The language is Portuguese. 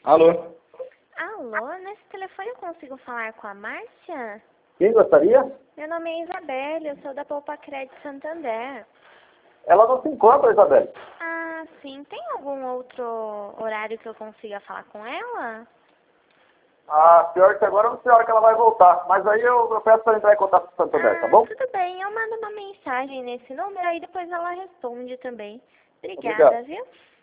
Alô? Alô, nesse telefone eu consigo falar com a Márcia? Quem gostaria? Meu nome é Isabelle, eu sou da Poupa Crédito Santander. Ela não se encontra, Isabelle. Ah, sim. Tem algum outro horário que eu consiga falar com ela? Ah, pior que agora eu não sei a hora que ela vai voltar. Mas aí eu peço para entrar em contato com o Santander, tá bom? Tudo bem. Eu mando uma mensagem nesse número, aí depois ela responde também. Obrigada, Obrigado. viu?